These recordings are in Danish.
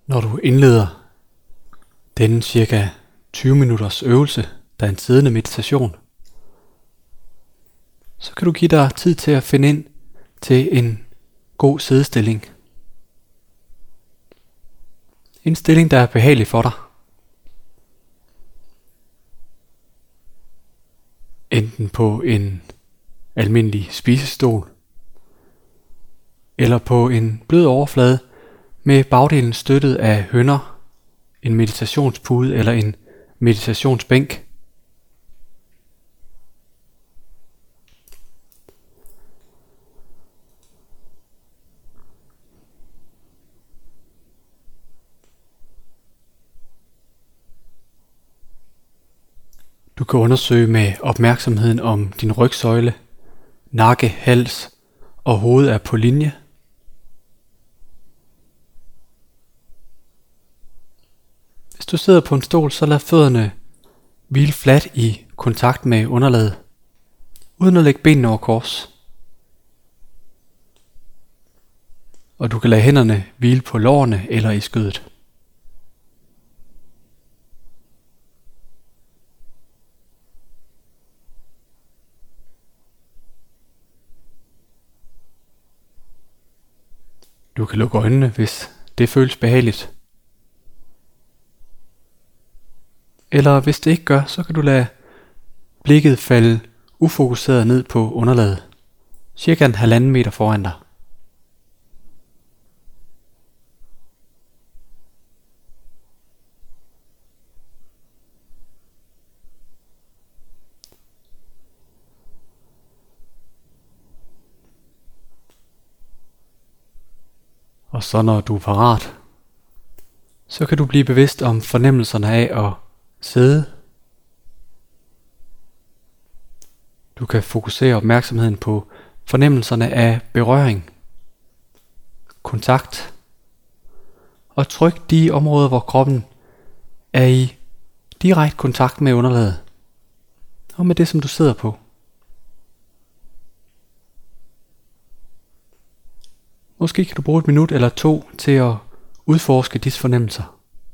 Når du indleder denne cirka 20 minutters øvelse, der er en siddende meditation, så kan du give dig tid til at finde ind til en god siddestilling. En stilling, der er behagelig for dig. Enten på en almindelig spisestol, eller på en blød overflade med bagdelen støttet af hønder, en meditationspude eller en meditationsbænk. Du kan undersøge med opmærksomheden om din rygsøjle, nakke, hals og hoved er på linje. Hvis du sidder på en stol, så lad fødderne hvile fladt i kontakt med underlaget, uden at lægge benene over kors. Og du kan lade hænderne hvile på lårene eller i skødet. Du kan lukke øjnene, hvis det føles behageligt. Eller hvis det ikke gør, så kan du lade blikket falde ufokuseret ned på underlaget, cirka 1,5 meter foran dig. Og så når du er parat, så kan du blive bevidst om fornemmelserne af at sidde. Du kan fokusere opmærksomheden på fornemmelserne af berøring, kontakt og tryk de områder, hvor kroppen er i direkte kontakt med underlaget og med det, som du sidder på. Måske kan du bruge 1 minut eller 2 til at udforske disse fornemmelser.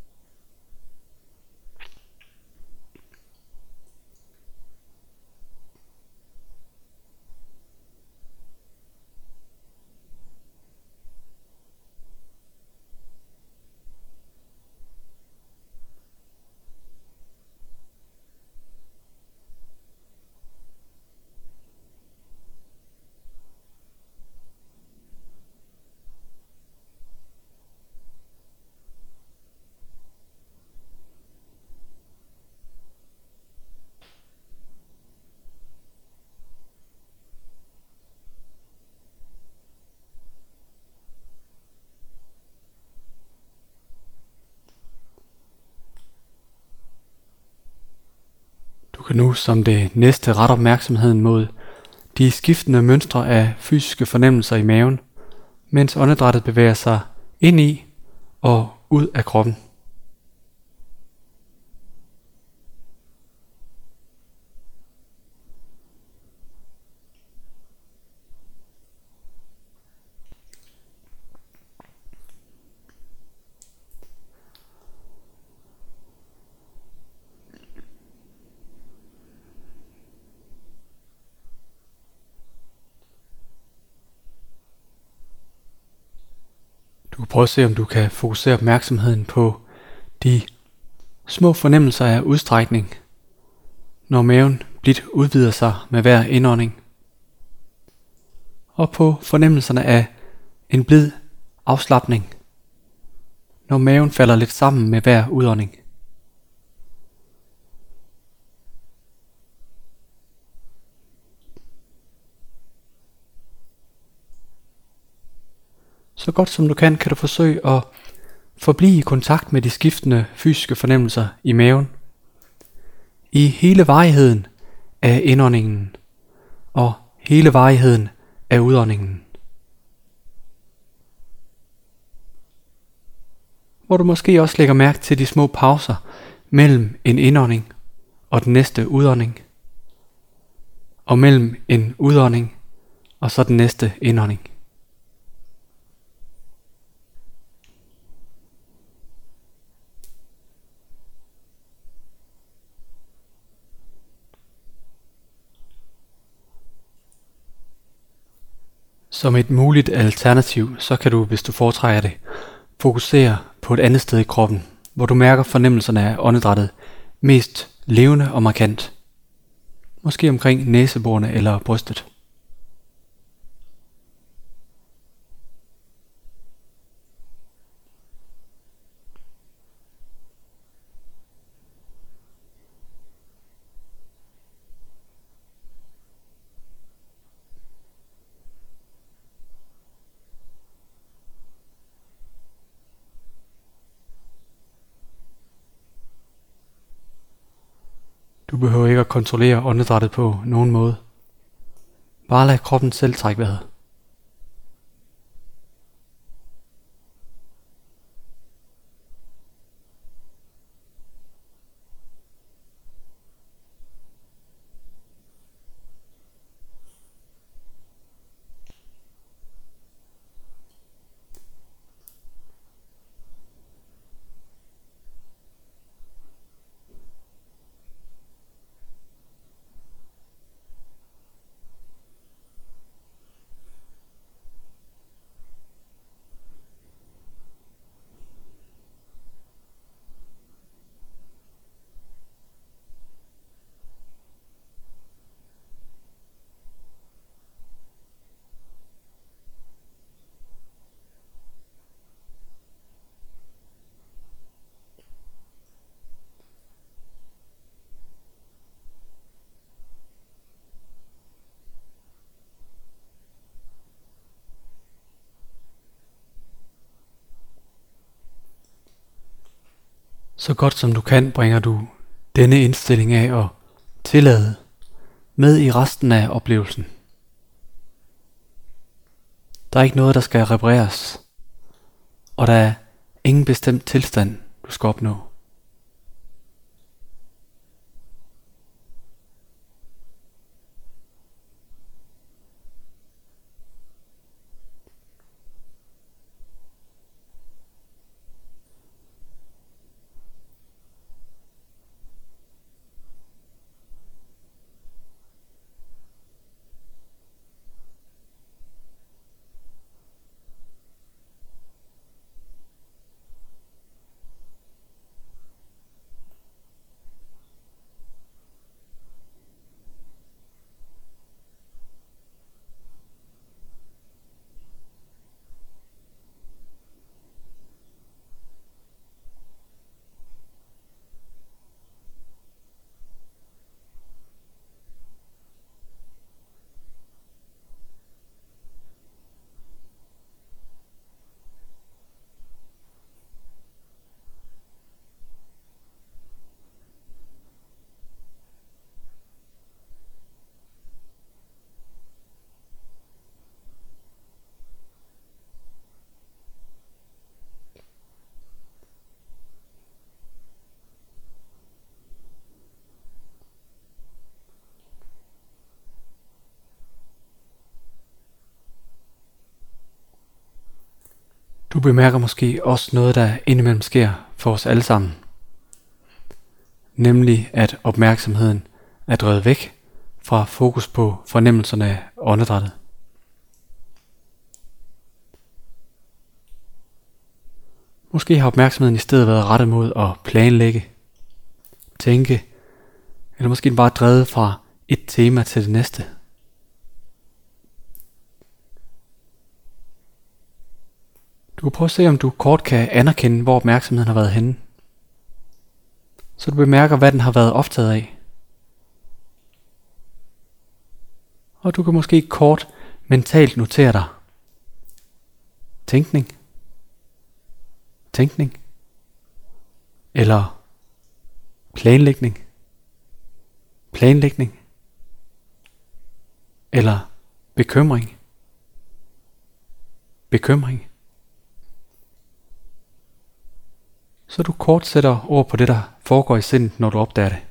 Du kan nu som det næste rette opmærksomheden mod de skiftende mønstre af fysiske fornemmelser i maven, mens åndedrættet bevæger sig ind i og ud af kroppen. Du kan prøve at se, om du kan fokusere opmærksomheden på de små fornemmelser af udstrækning, når maven blidt udvider sig med hver indånding, og på fornemmelserne af en blid afslapning, når maven falder lidt sammen med hver udånding. Så godt som du kan du forsøge at forblive i kontakt med de skiftende fysiske fornemmelser i maven, i hele varigheden af indåndingen og hele varigheden af udåndingen. Hvor du måske også lægger mærke til de små pauser mellem en indånding og den næste udånding, og mellem en udånding og så den næste indånding. Som et muligt alternativ, så kan du, hvis du foretrækker det, fokusere på et andet sted i kroppen, hvor du mærker fornemmelserne af åndedrættet mest levende og markant. Måske omkring næseborene eller brystet. Du behøver ikke at kontrollere åndedrættet på nogen måde. Bare lad kroppen selv trække vejret. Så godt som du kan, bringer du denne indstilling af at tillade med i resten af oplevelsen. Der er ikke noget, der skal repareres, og der er ingen bestemt tilstand, du skal opnå. Du bemærker måske også noget, der indimellem sker for os alle sammen. Nemlig at opmærksomheden er drevet væk fra fokus på fornemmelserne af åndedrættet. Måske har opmærksomheden i stedet været rettet mod at planlægge, tænke, eller måske bare drevet fra et tema til det næste. Du kan prøve at se, om du kort kan anerkende, hvor opmærksomheden har været henne. Så du bemærker, hvad den har været optaget af. Og du kan måske kort mentalt notere dig. Tænkning. Eller planlægning. Eller bekymring. Så du kort sætter ord på det, der foregår i sindet, når du opdager det.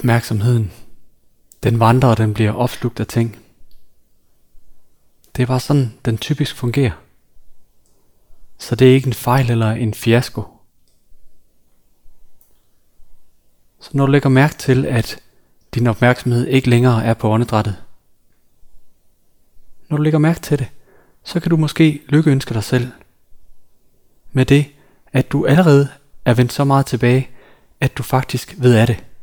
opmærksomheden, den vandrer, og den bliver opslugt af ting. Det er bare sådan, den typisk fungerer. Så det er ikke en fejl eller en fiasko. Så når du lægger mærke til, at din opmærksomhed ikke længere er på åndedrættet, når du lægger mærke til det, så kan du måske lykkeønske dig selv med det, at du allerede er vendt så meget tilbage, at du faktisk ved af det.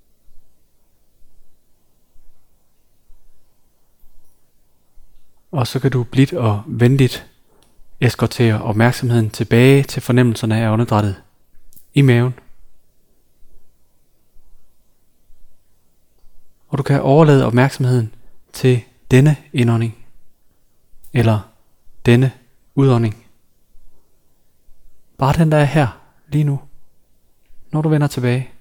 Og så kan du blidt og venligt eskortere opmærksomheden tilbage til fornemmelserne af åndedrættet i maven. Og du kan overlade opmærksomheden til denne indånding eller denne udånding. Bare den, der er her lige nu, når du vender tilbage.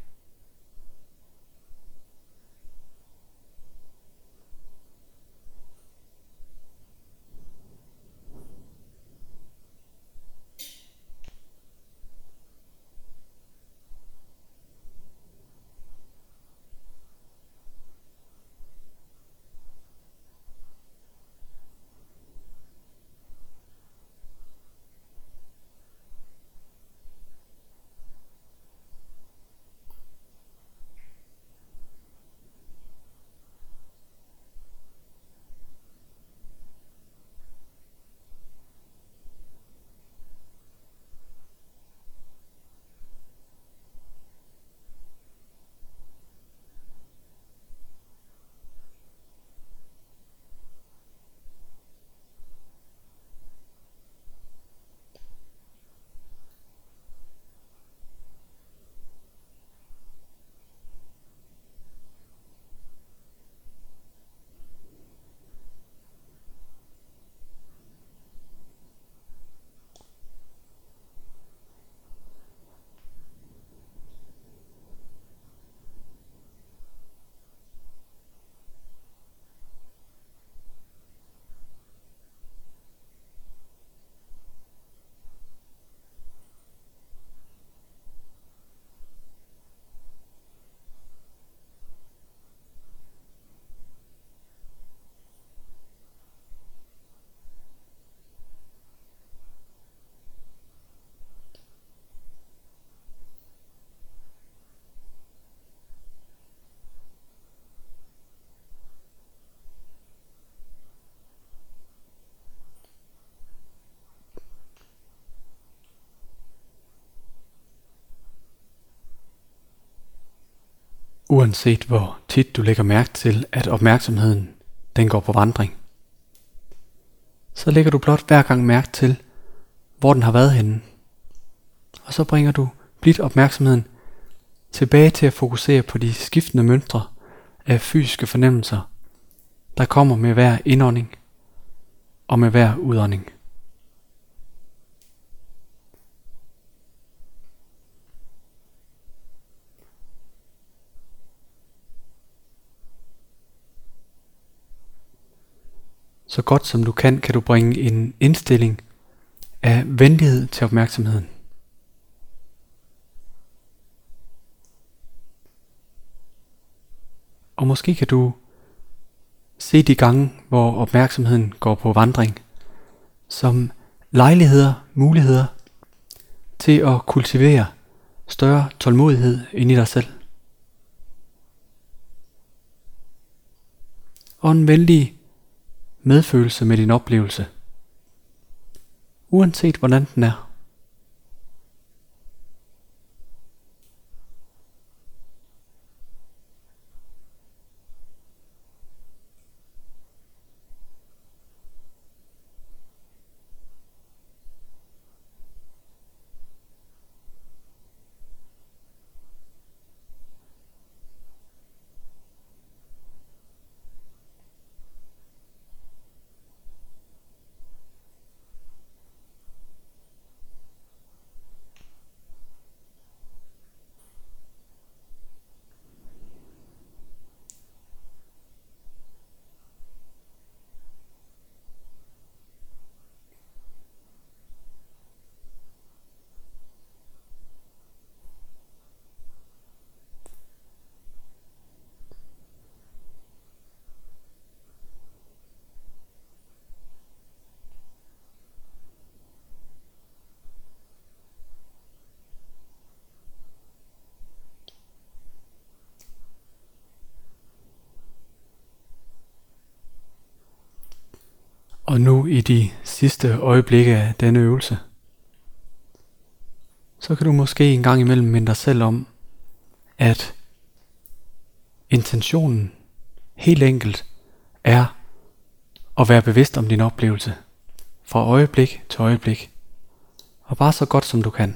Uanset hvor tit du lægger mærke til, at opmærksomheden den går på vandring, så lægger du blot hver gang mærke til, hvor den har været henne. Og så bringer du blidt opmærksomheden tilbage til at fokusere på de skiftende mønstre af fysiske fornemmelser, der kommer med hver indånding og med hver udånding. Så godt som du kan du bringe en indstilling af venlighed til opmærksomheden. Og måske kan du se de gange, hvor opmærksomheden går på vandring, som lejligheder, muligheder til at kultivere større tålmodighed inde i dig selv. Og en venlig medfølelse med din oplevelse, uanset hvordan den er. Og nu i de sidste øjeblikke af denne øvelse, så kan du måske en gang imellem minde dig selv om, at intentionen helt enkelt er at være bevidst om din oplevelse fra øjeblik til øjeblik, og bare så godt som du kan.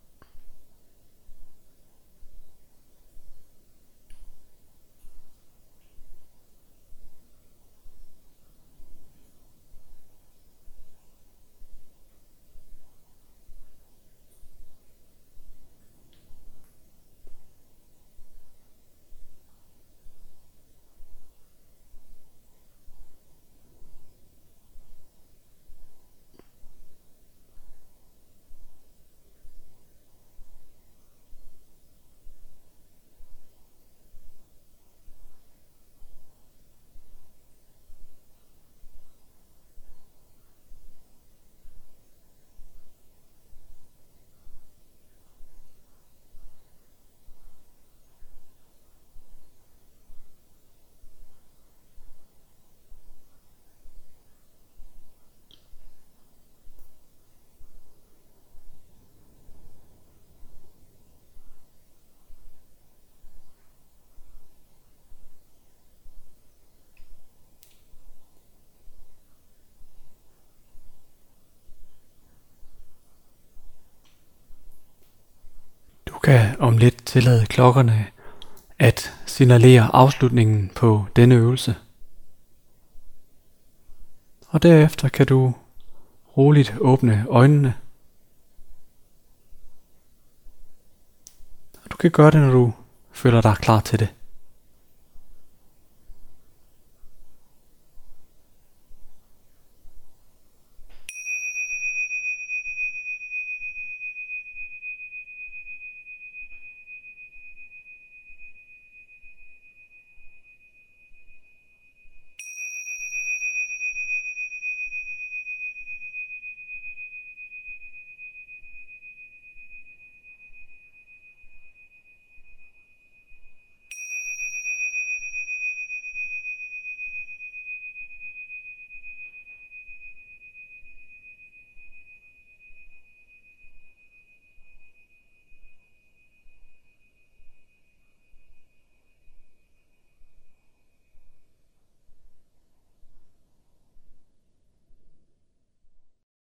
Du kan om lidt tillade klokkerne at signalere afslutningen på denne øvelse. Og derefter kan du roligt åbne øjnene. Og du kan gøre det, når du føler dig klar til det.